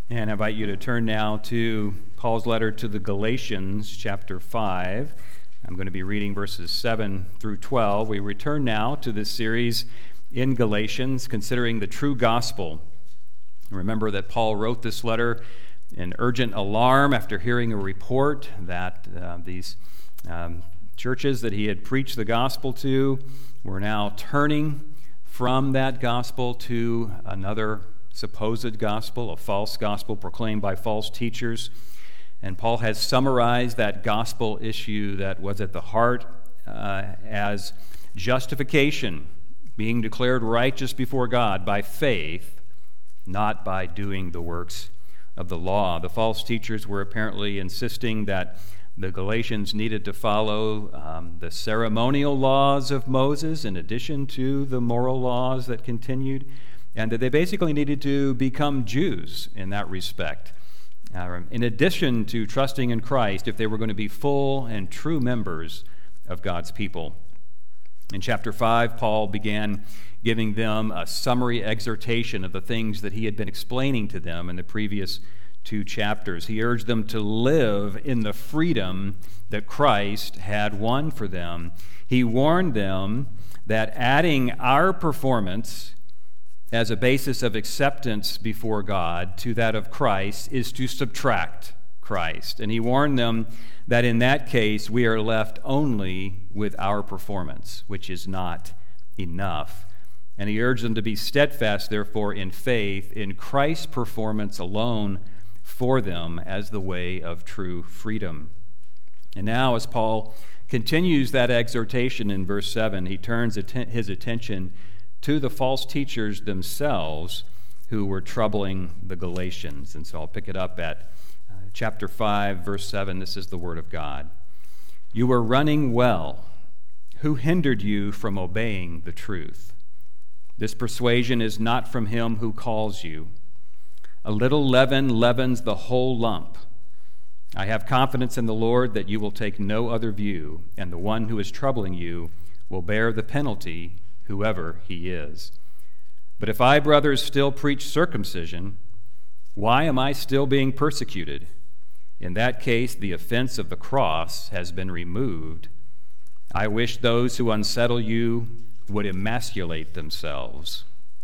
And I invite you to turn now to Paul's letter to the Galatians, chapter 5. I'm going to be reading verses 7 through 12. We return now to this series in Galatians, considering the true gospel. Remember that Paul wrote this letter in urgent alarm after hearing a report that these churches that he had preached the gospel to were now turning from that gospel to another supposed gospel, a false gospel proclaimed by false teachers. And Paul has summarized that gospel issue that was at the heart as justification, being declared righteous before God by faith, not by doing the works of the law. The false teachers were apparently insisting that the Galatians needed to follow the ceremonial laws of Moses in addition to the moral laws that continued, and that they basically needed to become Jews in that respect. In addition to trusting in Christ, if they were going to be full and true members of God's people. In chapter 5, Paul began giving them a summary exhortation of the things that he had been explaining to them in the previous 2 chapters. He urged them to live in the freedom that Christ had won for them. He warned them that adding our performance as a basis of acceptance before God to that of Christ is to subtract Christ. And he warned them that in that case we are left only with our performance, which is not enough. And he urged them to be steadfast, therefore, in faith, in Christ's performance alone for them as the way of true freedom. And now, as Paul continues that exhortation in verse 7, he turns his attention to the false teachers themselves who were troubling the Galatians. And so I'll pick it up at chapter 5, verse 7. This is the word of God. You were running well. Who hindered you from obeying the truth? This persuasion is not from him who calls you. A little leaven leavens the whole lump. I have confidence in the Lord that you will take no other view, and the one who is troubling you will bear the penalty, whoever he is. But if I, brothers, still preach circumcision, why am I still being persecuted? In that case, the offense of the cross has been removed. I wish those who unsettle you would emasculate themselves.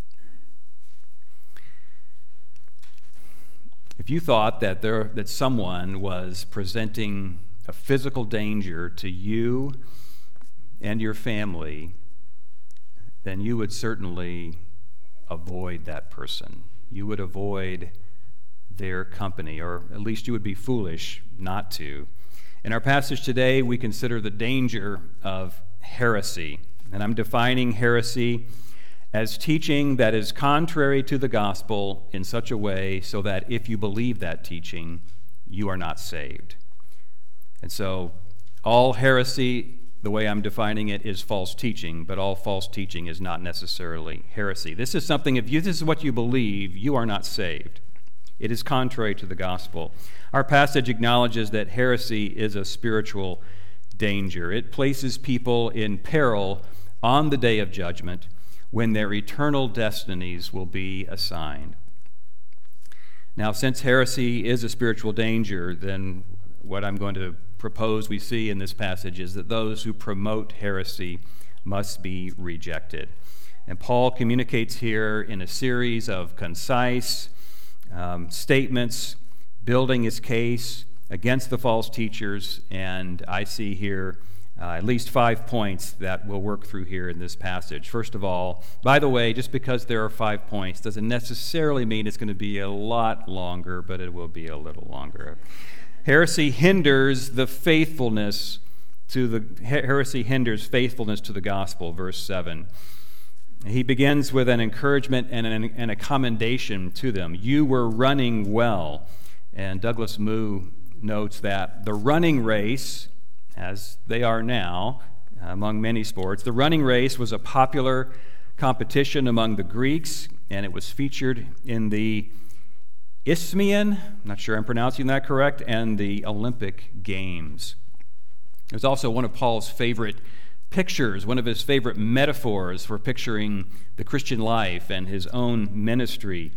If you thought that someone was presenting a physical danger to you and your family, then you would certainly avoid that person. You would avoid their company, or at least you would be foolish not to. In our passage today, we consider the danger of heresy. And I'm defining heresy as teaching that is contrary to the gospel in such a way so that if you believe that teaching, you are not saved. And so all heresy, the way I'm defining it, is false teaching, but all false teaching is not necessarily heresy. This is something, if this is what you believe, you are not saved. It is contrary to the gospel. Our passage acknowledges that heresy is a spiritual danger. It places people in peril on the day of judgment when their eternal destinies will be assigned. Now, since heresy is a spiritual danger, then what I'm going to propose we see in this passage is that those who promote heresy must be rejected. And Paul communicates here in a series of concise statements, building his case against the false teachers, and I see here at least 5 points that we'll work through here in this passage. First of all, by the way, just because there are 5 points doesn't necessarily mean it's going to be a lot longer, but it will be a little longer. Heresy hinders faithfulness to the gospel, verse 7. He begins with an encouragement and a commendation to them. You were running well. And Douglas Moo notes that the running race, as they are now among many sports, the running race was a popular competition among the Greeks, and it was featured in the Isthmian, I'm not sure I'm pronouncing that correct, and the Olympic Games. It was also one of Paul's favorite pictures, one of his favorite metaphors for picturing the Christian life and his own ministry.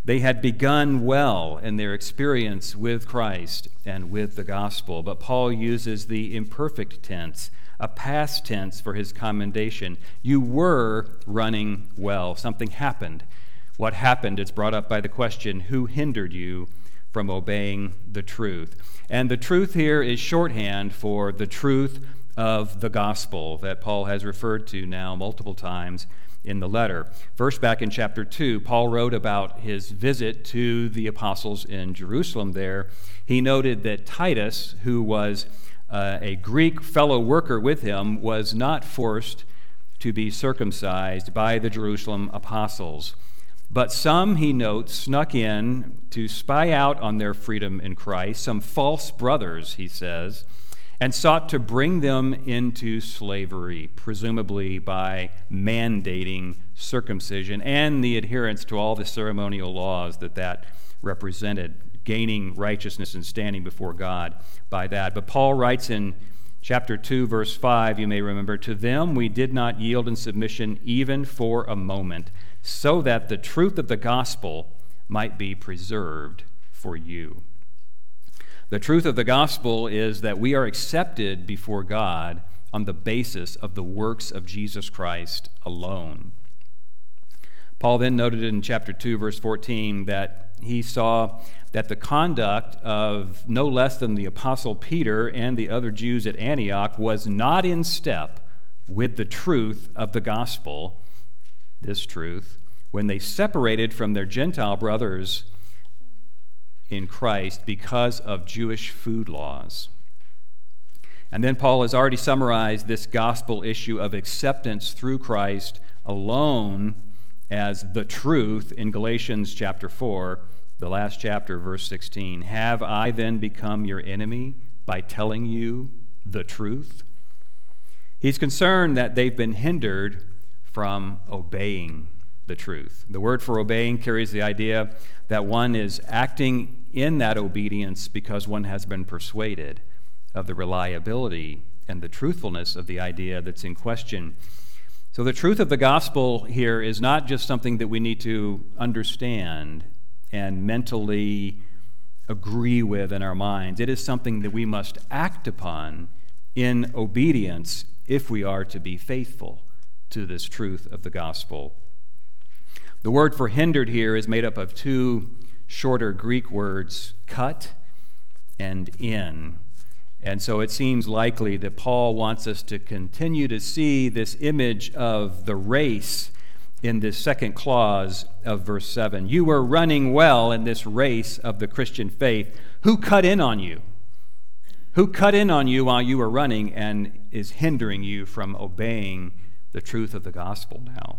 They had begun well in their experience with Christ and with the gospel, but Paul uses the imperfect tense, a past tense, for his commendation. You were running well. Something happened. What happened? It's brought up by the question, who hindered you from obeying the truth? And the truth here is shorthand for the truth of the gospel that Paul has referred to now multiple times in the letter. First, back in chapter 2, Paul wrote about his visit to the apostles in Jerusalem there. He noted that Titus, who was a Greek fellow worker with him, was not forced to be circumcised by the Jerusalem apostles. But some, he notes, snuck in to spy out on their freedom in Christ, some false brothers, he says, and sought to bring them into slavery, presumably by mandating circumcision and the adherence to all the ceremonial laws that represented, gaining righteousness and standing before God by that. But Paul writes in chapter 2, verse 5, you may remember, to them we did not yield in submission even for a moment, so that the truth of the gospel might be preserved for you. The truth of the gospel is that we are accepted before God on the basis of the works of Jesus Christ alone. Paul then noted in chapter 2, verse 14, that he saw that the conduct of no less than the apostle Peter and the other Jews at Antioch was not in step with the truth of the gospel, this truth, when they separated from their Gentile brothers in Christ because of Jewish food laws. And then Paul has already summarized this gospel issue of acceptance through Christ alone as the truth in Galatians chapter 4, the last chapter, verse 16. Have I then become your enemy by telling you the truth? He's concerned that they've been hindered from obeying the truth. The word for obeying carries the idea that one is acting in that obedience because one has been persuaded of the reliability and the truthfulness of the idea that's in question. So the truth of the gospel here is not just something that we need to understand and mentally agree with in our minds. It is something that we must act upon in obedience if we are to be faithful to this truth of the gospel. The word for hindered here is made up of two shorter Greek words, cut and in. And so it seems likely that Paul wants us to continue to see this image of the race in this second clause of verse 7. You were running well in this race of the Christian faith. Who cut in on you? Who cut in on you while you were running and is hindering you from obeying the truth of the gospel now?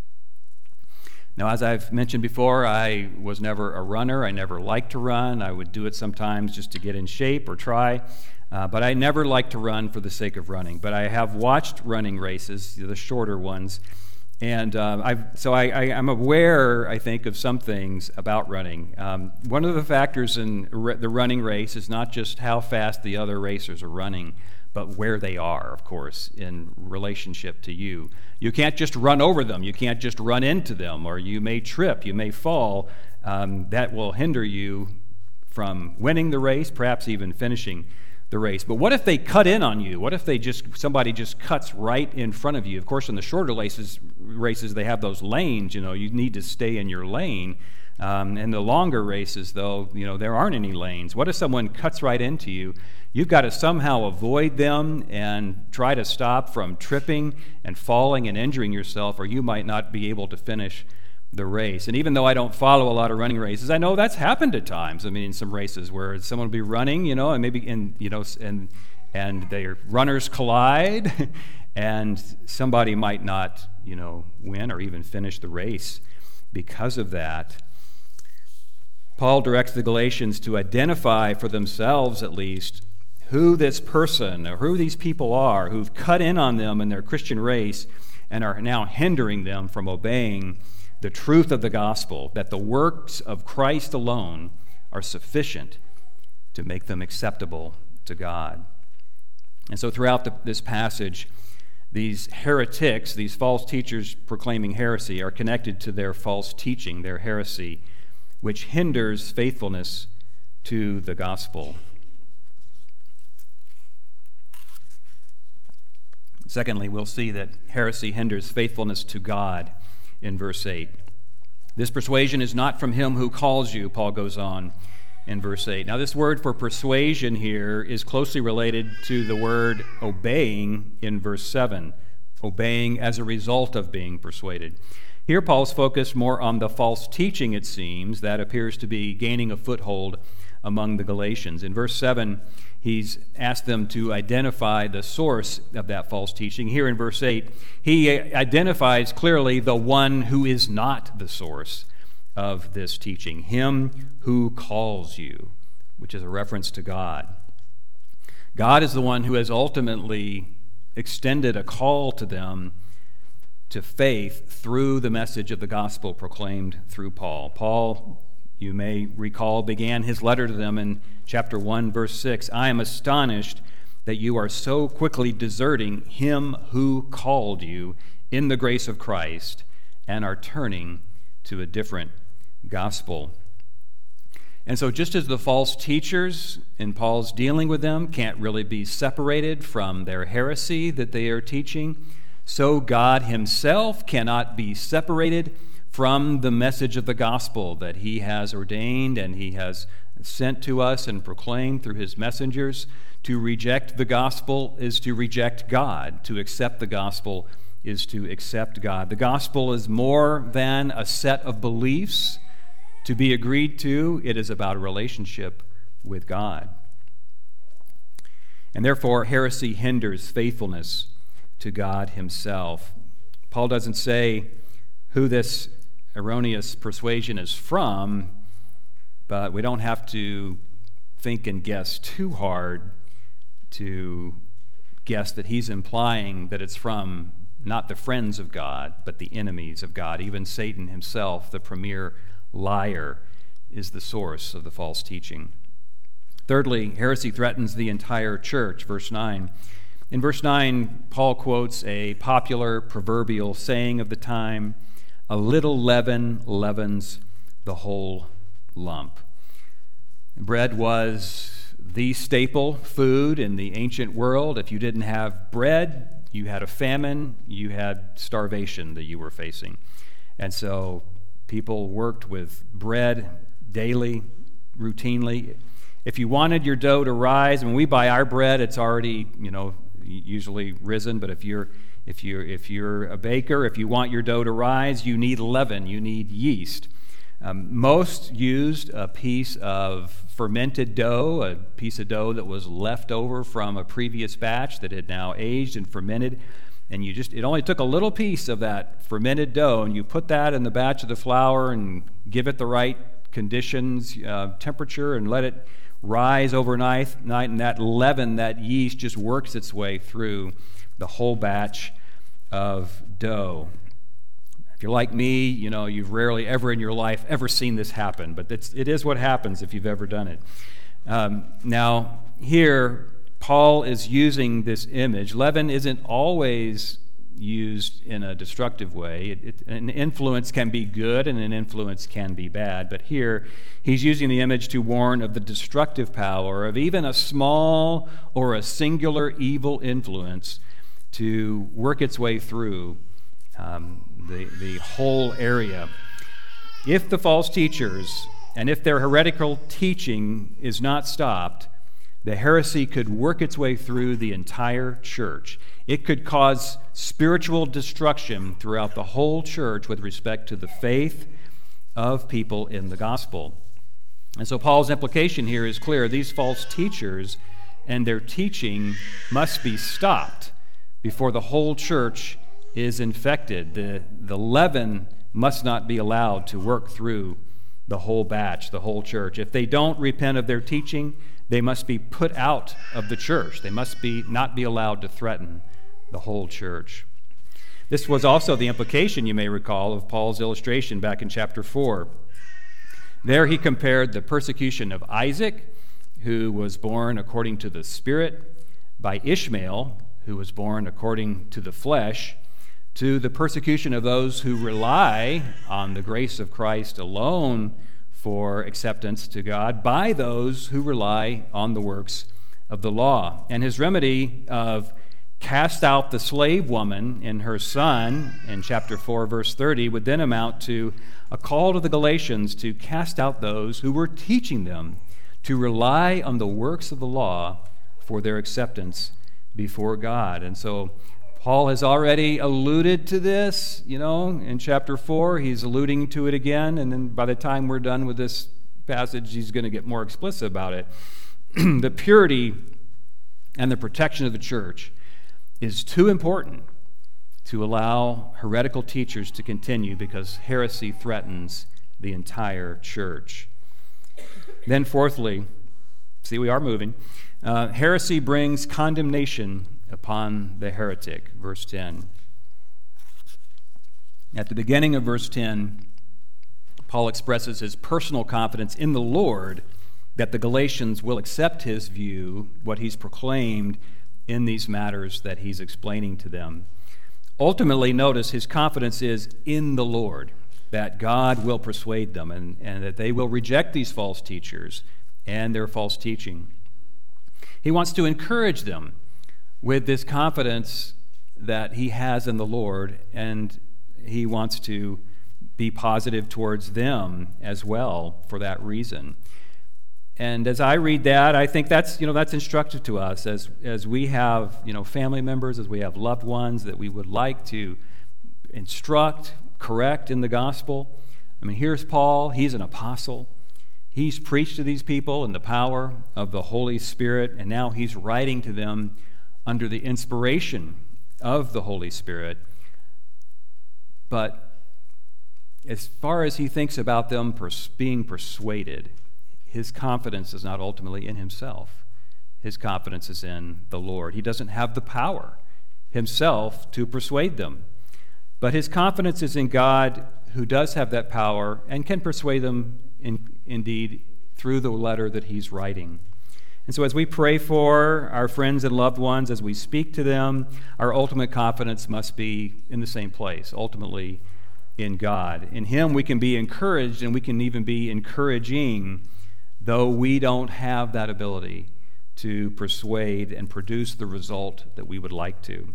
Now, as I've mentioned before, I was never a runner. I never liked to run. I would do it sometimes just to get in shape or try. But I never liked to run for the sake of running. But I have watched running races, the shorter ones. And I'm aware, I think, of some things about running. One of the factors in the running race is not just how fast the other racers are running, but where they are, of course, in relationship to you. You can't just run over them. You can't just run into them, or you may trip, you may fall. That will hinder you from winning the race, perhaps even finishing the race. But what if they cut in on you? What if somebody just cuts right in front of you? Of course, in the shorter races, they have those lanes. You need to stay in your lane. In the longer races, though, there aren't any lanes. What if someone cuts right into you? You've got to somehow avoid them and try to stop from tripping and falling and injuring yourself, or you might not be able to finish the race. And even though I don't follow a lot of running races, I know that's happened at times. I mean, in some races where someone will be running, and maybe and their runners collide, and somebody might not, win or even finish the race because of that. Paul directs the Galatians to identify for themselves, at least, who this person or who these people are who've cut in on them in their Christian race and are now hindering them from obeying the truth of the gospel, that the works of Christ alone are sufficient to make them acceptable to God. And so throughout this passage, these heretics, these false teachers proclaiming heresy, are connected to their false teaching, their heresy, which hinders faithfulness to the gospel. Secondly, we'll see that heresy hinders faithfulness to God in verse 8. This persuasion is not from him who calls you, Paul goes on in verse 8. Now, this word for persuasion here is closely related to the word obeying in verse 7, obeying as a result of being persuaded. Here, Paul's focused more on the false teaching, it seems, that appears to be gaining a foothold among the Galatians. In verse 7, he's asked them to identify the source of that false teaching. Here in verse 8, he identifies clearly the one who is not the source of this teaching, him who calls you, which is a reference to God. God is the one who has ultimately extended a call to them to faith through the message of the gospel proclaimed through Paul. Paul, you may recall, began his letter to them in chapter 1, verse 6. I am astonished that you are so quickly deserting him who called you in the grace of Christ and are turning to a different gospel. And so just as the false teachers in Paul's dealing with them can't really be separated from their heresy that they are teaching, so God himself cannot be separated from the message of the gospel that he has ordained and he has sent to us and proclaimed through his messengers. To reject the gospel is to reject God. To accept the gospel is to accept God. The gospel is more than a set of beliefs to be agreed to. It is about a relationship with God. And therefore, heresy hinders faithfulness to God himself. Paul doesn't say who this erroneous persuasion is from, but we don't have to think and guess too hard to guess that he's implying that it's from not the friends of God, but the enemies of God. Even Satan himself, the premier liar, is the source of the false teaching. Thirdly, heresy threatens the entire church. Verse 9. In verse 9, Paul quotes a popular proverbial saying of the time, a little leaven leavens the whole lump. Bread was the staple food in the ancient world. If you didn't have bread, you had a famine, you had starvation that you were facing. And so people worked with bread daily, routinely. If you wanted your dough to rise, when we buy our bread, it's already, usually risen, but if you're a baker, if you want your dough to rise, you need leaven, you need yeast. Most used a piece of fermented dough, a piece of dough that was left over from a previous batch that had now aged and fermented, and it only took a little piece of that fermented dough, and you put that in the batch of the flour and give it the right conditions, temperature, and let it rise overnight, and that leaven, that yeast, just works its way through the whole batch of dough. If you're like me, you've rarely ever in your life ever seen this happen, but it is what happens if you've ever done it. Now, here, Paul is using this image. Leaven isn't always used in a destructive way. An influence can be good and an influence can be bad, but here he's using the image to warn of the destructive power of even a small or a singular evil influence to work its way through the whole area. If the false teachers and if their heretical teaching is not stopped, the heresy could work its way through the entire church. It could cause spiritual destruction throughout the whole church with respect to the faith of people in the gospel. And so Paul's implication here is clear. These false teachers and their teaching must be stopped before the whole church is infected. The leaven must not be allowed to work through the whole batch, the whole church. If they don't repent of their teaching, they must be put out of the church. They must not be allowed to threaten the whole church. This was also the implication, you may recall, of Paul's illustration back in chapter 4. There he compared the persecution of Isaac, who was born according to the Spirit, by Ishmael, who was born according to the flesh, to the persecution of those who rely on the grace of Christ alone for acceptance to God by those who rely on the works of the law. And his remedy of cast out the slave woman and her son in chapter 4, verse 30 would then amount to a call to the Galatians to cast out those who were teaching them to rely on the works of the law for their acceptance before God. And so Paul has already alluded to this, in chapter 4. He's alluding to it again, and then by the time we're done with this passage, he's going to get more explicit about it. The purity and the protection of the church is too important to allow heretical teachers to continue because heresy threatens the entire church. Then fourthly, see, we are moving. Heresy brings condemnation upon the heretic, verse 10. At the beginning of verse 10, Paul expresses his personal confidence in the Lord that the Galatians will accept his view, what he's proclaimed in these matters that he's explaining to them. Ultimately, notice his confidence is in the Lord, that God will persuade them and that they will reject these false teachers and their false teaching. He wants to encourage them with this confidence that he has in the Lord, and he wants to be positive towards them as well for that reason. And as I read that, I think that's instructive to us as we have family members, as we have loved ones that we would like to instruct, correct in the gospel. I mean, here's Paul. He's an apostle. He's preached to these people in the power of the Holy Spirit, and now he's writing to them under the inspiration of the Holy Spirit. But as far as he thinks about them being persuaded, his confidence is not ultimately in himself. His confidence is in the Lord. He doesn't have the power himself to persuade them. But his confidence is in God, who does have that power and can persuade them indeed through the letter that he's writing. And so as we pray for our friends and loved ones, as we speak to them, our ultimate confidence must be in the same place, ultimately in God. In him we can be encouraged, and we can even be encouraging, though we don't have that ability to persuade and produce the result that we would like to.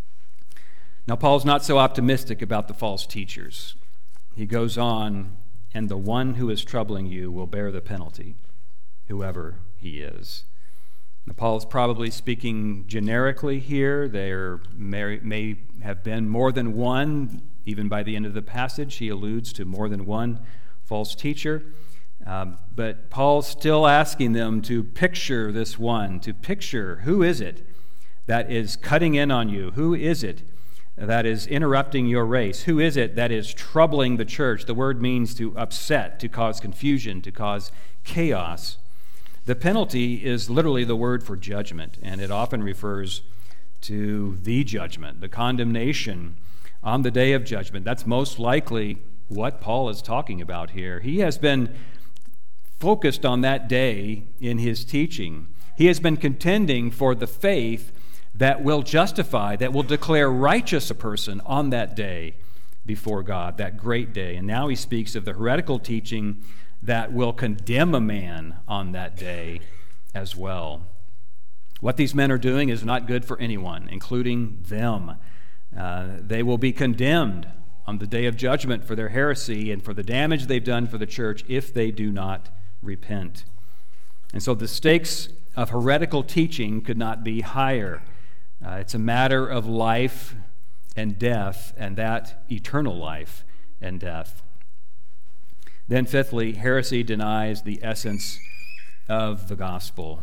Now, Paul's not so optimistic about the false teachers. He goes on, and the one who is troubling you will bear the penalty, whoever he is. Now, Paul is probably speaking generically here. There may have been more than one. Even by the end of the passage, he alludes to more than one false teacher. But Paul's still asking them to picture this one, to picture who is it that is cutting in on you? Who is it that is interrupting your race? Who is it that is troubling the church? The word means to upset, to cause confusion, to cause chaos. The penalty is literally the word for judgment, and it often refers to the judgment, the condemnation on the day of judgment. That's most likely what Paul is talking about here. He has been focused on that day in his teaching. He has been contending for the faith that will justify, that will declare righteous a person on that day before God, that great day. And now he speaks of the heretical teaching that will condemn a man on that day as well. What these men are doing is not good for anyone, including them. They will be condemned on the day of judgment for their heresy and for the damage they've done for the church if they do not repent. And so the stakes of heretical teaching could not be higher. It's a matter of life and death, and that eternal life and death. Then fifthly, heresy denies the essence of the gospel.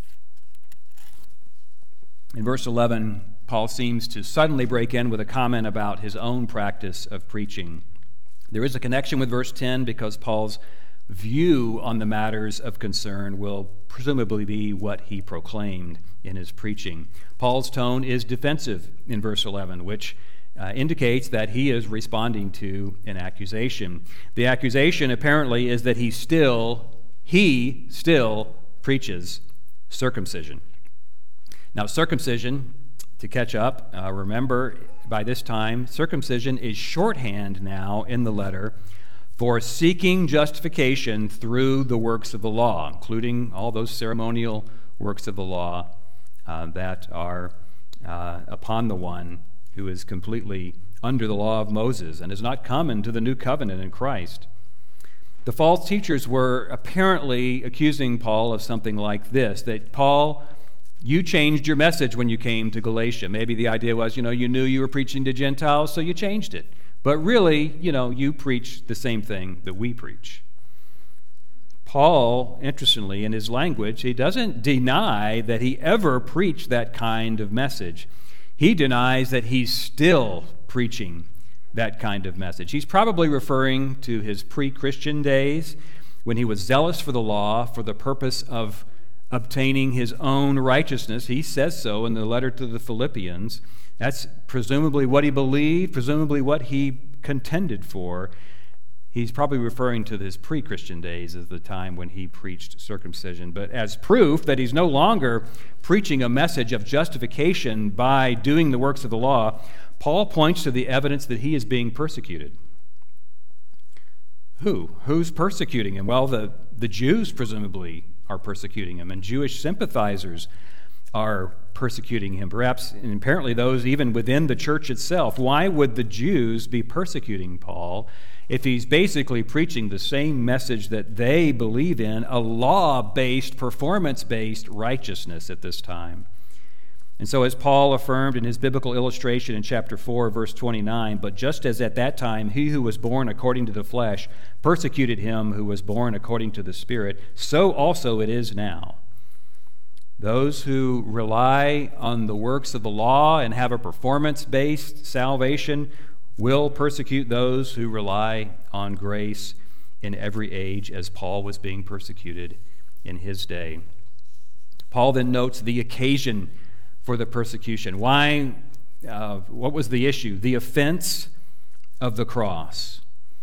In verse 11, Paul seems to suddenly break in with a comment about his own practice of preaching. There is a connection with verse 10 because Paul's view on the matters of concern will presumably be what he proclaimed in his preaching. Paul's tone is defensive in verse 11, which indicates that he is responding to an accusation. The accusation apparently is that he still preaches circumcision. Now, circumcision, to catch up, remember by this time, circumcision is shorthand now in the letter for seeking justification through the works of the law, including all those ceremonial works of the law that are upon the one who is completely under the law of Moses and has not come into the new covenant in Christ. The false teachers were apparently accusing Paul of something like this, that Paul, you changed your message when you came to Galatia. Maybe the idea was, you knew you were preaching to Gentiles, so you changed it. But really, you preach the same thing that we preach. Paul, interestingly, in his language, he doesn't deny that he ever preached that kind of message. He denies that he's still preaching that kind of message. He's probably referring to his pre-Christian days when he was zealous for the law for the purpose of obtaining his own righteousness. He says so in the letter to the Philippians. That's presumably what he believed, presumably what he contended for. He's probably referring to his pre-Christian days as the time when he preached circumcision. But as proof that he's no longer preaching a message of justification by doing the works of the law, Paul points to the evidence that he is being persecuted. Who's persecuting him? Well, the Jews presumably are persecuting him, and Jewish sympathizers are persecuting him, perhaps and apparently those even within the church itself. Why would the Jews be persecuting Paul if he's basically preaching the same message that they believe in, a law-based, performance-based righteousness at this time? And so as Paul affirmed in his biblical illustration in chapter 4, verse 29, but just as at that time he who was born according to the flesh persecuted him who was born according to the Spirit, so also it is now. Those who rely on the works of the law and have a performance-based salvation will persecute those who rely on grace in every age, as Paul was being persecuted in his day. Paul then notes the occasion for the persecution. Why? What was the issue? The offense of the cross.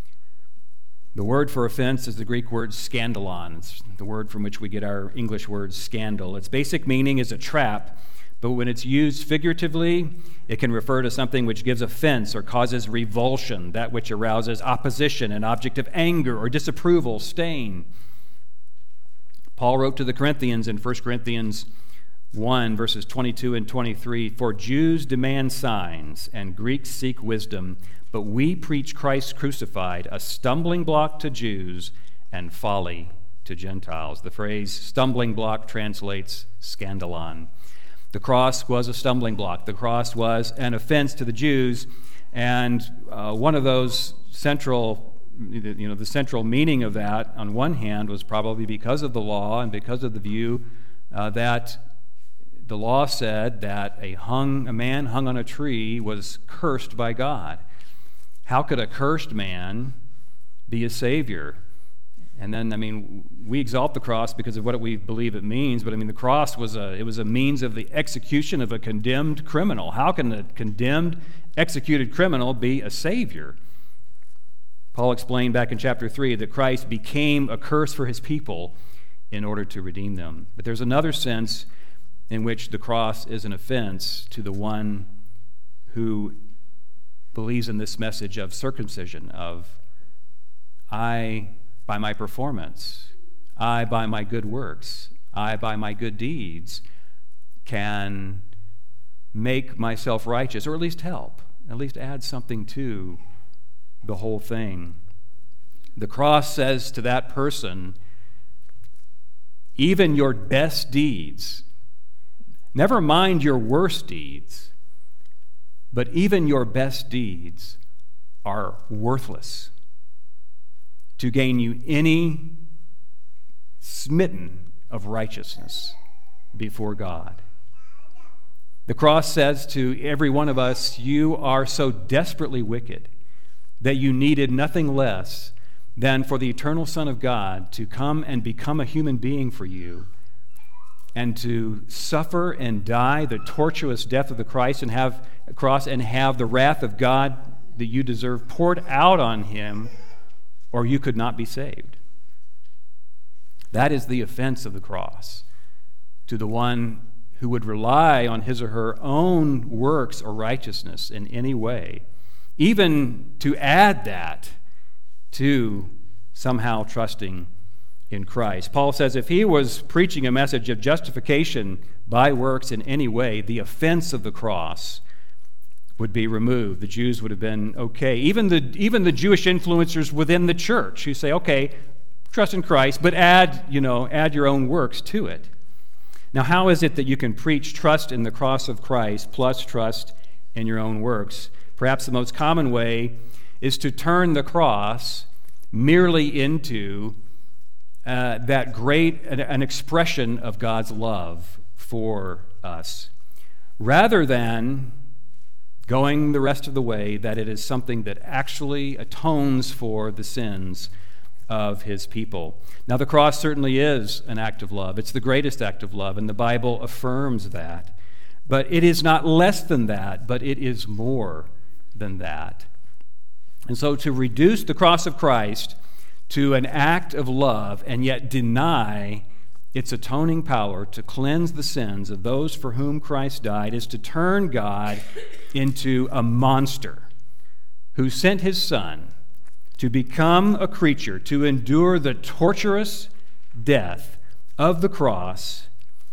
The word for offense is the Greek word scandalon. It's the word from which we get our English word scandal. Its basic meaning is a trap, but when it's used figuratively, it can refer to something which gives offense or causes revulsion, that which arouses opposition, an object of anger or disapproval, stain. Paul wrote to the Corinthians in 1 Corinthians 1, verses 22 and 23, "For Jews demand signs, and Greeks seek wisdom, but we preach Christ crucified, a stumbling block to Jews and folly to Gentiles." The phrase stumbling block translates scandalon. The cross was a stumbling block. The cross was an offense to the Jews, and one of those the central meaning of that, on one hand, was probably because of the law and because of the view that the law said that a man hung on a tree was cursed by God. How could a cursed man be a savior? And then, we exalt the cross because of what we believe it means, but the cross was a means of the execution of a condemned criminal. How can a condemned, executed criminal be a savior? Paul explained back in chapter 3 that Christ became a curse for his people in order to redeem them. But there's another sense in which the cross is an offense to the one who believes in this message of circumcision, of I, by my performance, I, by my good works, I, by my good deeds, can make myself righteous, or at least help, at least add something to the whole thing. The cross says to that person, even your best deeds, never mind your worst deeds, but even your best deeds are worthless to gain you any smitten of righteousness before God. The cross says to every one of us, you are so desperately wicked that you needed nothing less than for the eternal Son of God to come and become a human being for you, and to suffer and die the tortuous death of the cross and have the wrath of God that you deserve poured out on him, or you could not be saved. That is the offense of the cross to the one who would rely on his or her own works or righteousness in any way, even to add that to somehow trusting in Christ. Paul says if he was preaching a message of justification by works in any way, the offense of the cross would be removed. The Jews would have been okay. Even the Jewish influencers within the church who say, okay, trust in Christ, but add your own works to it. Now, how is it that you can preach trust in the cross of Christ plus trust in your own works? Perhaps the most common way is to turn the cross merely into an expression of God's love for us, rather than going the rest of the way that it is something that actually atones for the sins of his people. Now, the cross certainly is an act of love. It's the greatest act of love, and the Bible affirms that. But it is not less than that, but it is more than that. And so to reduce the cross of Christ to an act of love and yet deny its atoning power to cleanse the sins of those for whom Christ died is to turn God into a monster who sent his Son to become a creature, to endure the torturous death of the cross,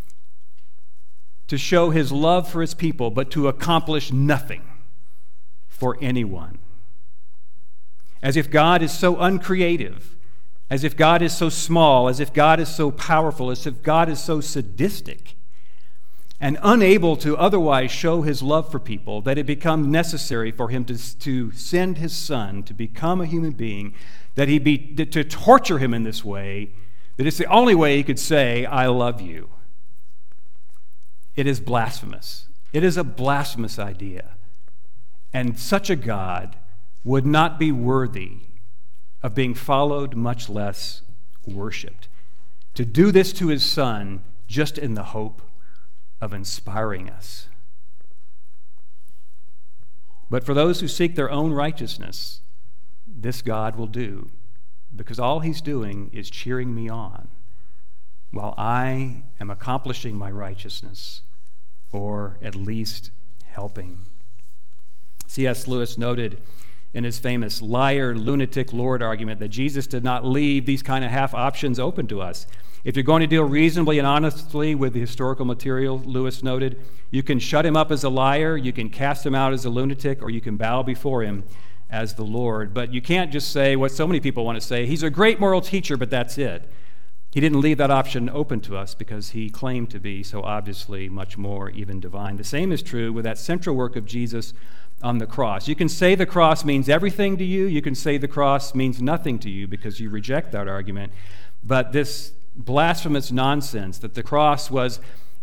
to show his love for his people, but to accomplish nothing for anyone. As if God is so uncreative, as if God is so small, as if God is so powerful, as if God is so sadistic, and unable to otherwise show his love for people, that it becomes necessary for him to send his Son to become a human being, to torture him in this way, that it's the only way he could say, I love you. It is blasphemous. It is a blasphemous idea. And such a God would not be worthy of being followed, much less worshiped. To do this to his Son just in the hope of inspiring us. But for those who seek their own righteousness, this God will do, because all he's doing is cheering me on while I am accomplishing my righteousness, or at least helping. C.S. Lewis noted in his famous liar, lunatic, Lord argument that Jesus did not leave these kind of half options open to us. If you're going to deal reasonably and honestly with the historical material, Lewis noted, you can shut him up as a liar, you can cast him out as a lunatic, or you can bow before him as the Lord. But you can't just say what so many people want to say, he's a great moral teacher, but that's it. He didn't leave that option open to us because he claimed to be so obviously much more even divine. The same is true with that central work of Jesus on the cross. You can say the cross means everything to you. You can say the cross means nothing to you because you reject that argument. But this blasphemous nonsense that the cross was,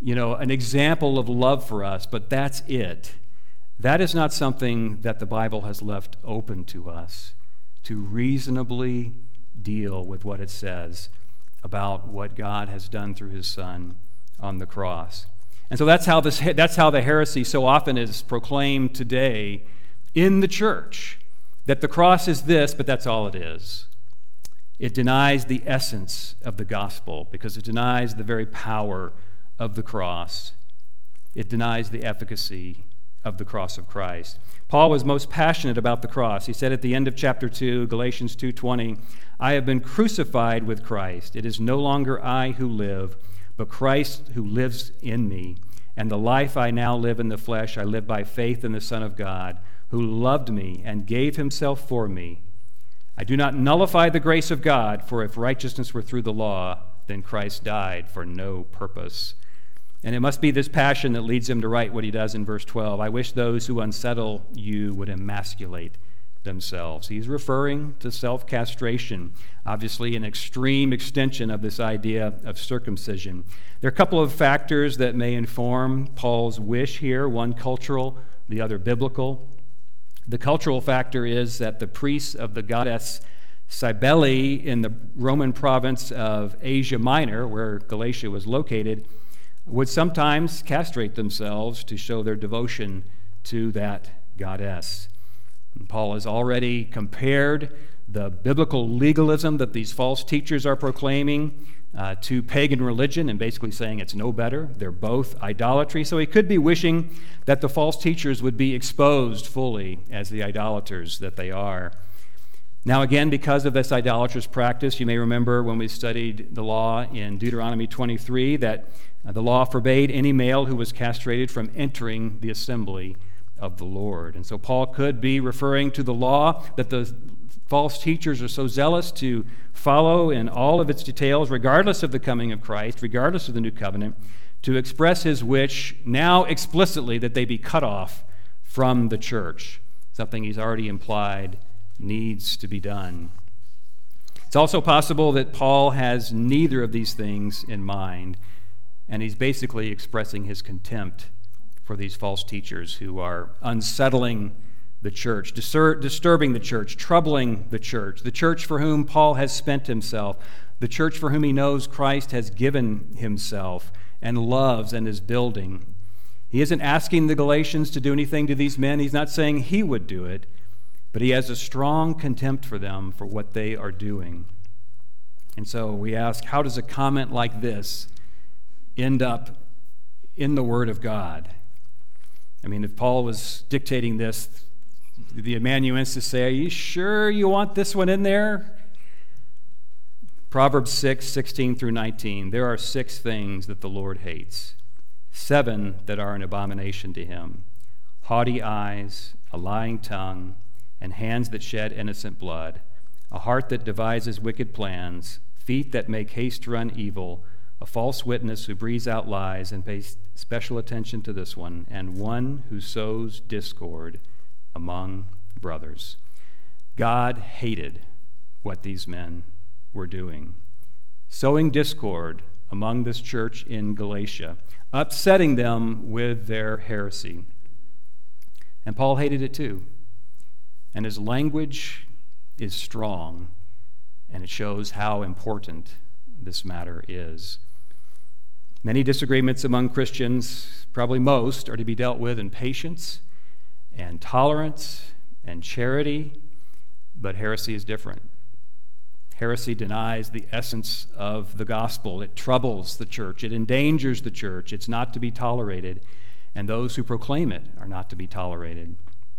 an example of love for us, but that's it. That is not something that the Bible has left open to us to reasonably deal with what it says about what God has done through his Son on the cross. And so that's how the heresy so often is proclaimed today in the church, that the cross is this, but that's all it is. It denies the essence of the gospel because it denies the very power of the cross. It denies the efficacy of the cross of Christ. Paul was most passionate about the cross. He said at the end of chapter 2, Galatians 2:20, I have been crucified with Christ. It is no longer I who live, but Christ who lives in me. And the life I now live in the flesh, I live by faith in the Son of God, who loved me and gave himself for me. I do not nullify the grace of God, for if righteousness were through the law, then Christ died for no purpose. And it must be this passion that leads him to write what he does in verse 12. I wish those who unsettle you would emasculate themselves. He's referring to self-castration, obviously an extreme extension of this idea of circumcision. There are a couple of factors that may inform Paul's wish here, one cultural, the other biblical. The cultural factor is that the priests of the goddess Cybele in the Roman province of Asia Minor, where Galatia was located, would sometimes castrate themselves to show their devotion to that goddess. And Paul has already compared the biblical legalism that these false teachers are proclaiming to pagan religion and basically saying it's no better. They're both idolatry. So he could be wishing that the false teachers would be exposed fully as the idolaters that they are. Now again, because of this idolatrous practice, you may remember when we studied the law in Deuteronomy 23 that the law forbade any male who was castrated from entering the assembly of the Lord. And so Paul could be referring to the law that the false teachers are so zealous to follow in all of its details, regardless of the coming of Christ, regardless of the new covenant, to express his wish now explicitly that they be cut off from the church, something he's already implied needs to be done. It's also possible that Paul has neither of these things in mind, and he's basically expressing his contempt for these false teachers who are unsettling the church, disturbing the church, troubling the church for whom Paul has spent himself, the church for whom he knows Christ has given himself and loves and is building. He isn't asking the Galatians to do anything to these men. He's not saying he would do it, but he has a strong contempt for them for what they are doing. And so we ask, how does a comment like this end up in the Word of God? I mean, if Paul was dictating this, the amanuensis say, are you sure you want this one in there? Proverbs 6:16-19. There are 6 things that the Lord hates, 7 that are an abomination to him: haughty eyes, a lying tongue, and hands that shed innocent blood, a heart that devises wicked plans, feet that make haste to run evil, a false witness who breathes out lies and pays special attention to this one, and one who sows discord among brothers. God hated what these men were doing, sowing discord among this church in Galatia, upsetting them with their heresy. And Paul hated it too. And his language is strong, and it shows how important this matter is. Many disagreements among Christians, probably most, are to be dealt with in patience and tolerance and charity, but heresy is different. Heresy denies the essence of the gospel. It troubles the church. It endangers the church. It's not to be tolerated, and those who proclaim it are not to be tolerated.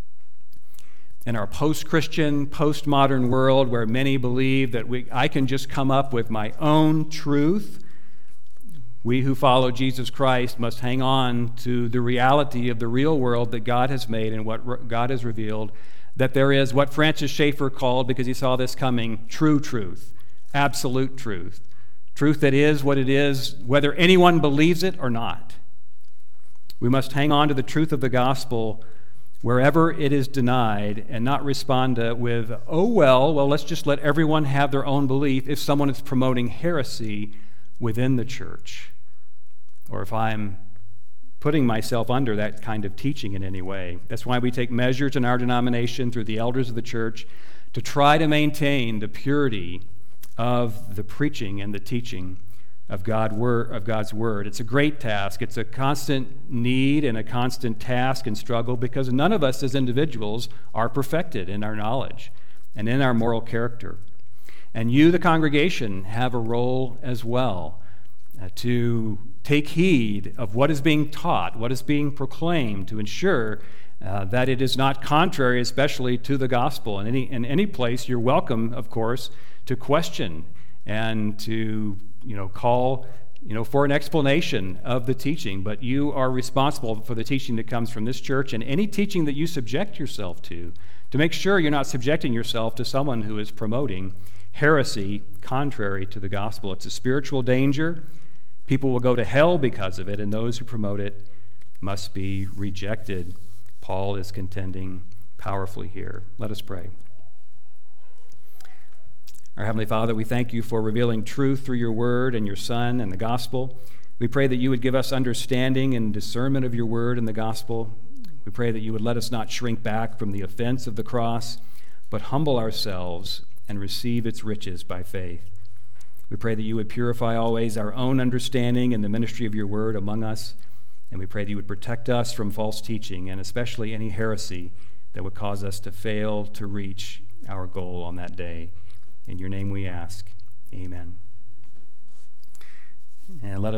In our post-Christian, postmodern world where many believe that I can just come up with my own truth, we who follow Jesus Christ must hang on to the reality of the real world that God has made and what God has revealed, that there is what Francis Schaeffer called, because he saw this coming, true truth, absolute truth, truth that is what it is, whether anyone believes it or not. We must hang on to the truth of the gospel wherever it is denied and not respond with, well, let's just let everyone have their own belief if someone is promoting heresy within the church, or if I'm putting myself under that kind of teaching in any way. That's why we take measures in our denomination through the elders of the church to try to maintain the purity of the preaching and the teaching of God's Word. It's a great task. It's a constant need and a constant task and struggle, because none of us as individuals are perfected in our knowledge and in our moral character. And you, the congregation, have a role as well to take heed of what is being taught, what is being proclaimed, to ensure that it is not contrary, especially to the gospel. In any place, you're welcome, of course, to question and to call for an explanation of the teaching, but you are responsible for the teaching that comes from this church and any teaching that you subject yourself to make sure you're not subjecting yourself to someone who is promoting heresy contrary to the gospel. It's a spiritual danger. People will go to hell because of it, and those who promote it must be rejected. Paul is contending powerfully here. Let us pray. Our Heavenly Father, we thank you for revealing truth through your word and your Son and the gospel. We pray that you would give us understanding and discernment of your word and the gospel. We pray that you would let us not shrink back from the offense of the cross, but humble ourselves and receive its riches by faith. We pray that you would purify always our own understanding and the ministry of your word among us, and we pray that you would protect us from false teaching and especially any heresy that would cause us to fail to reach our goal on that day. In your name we ask, amen. And let us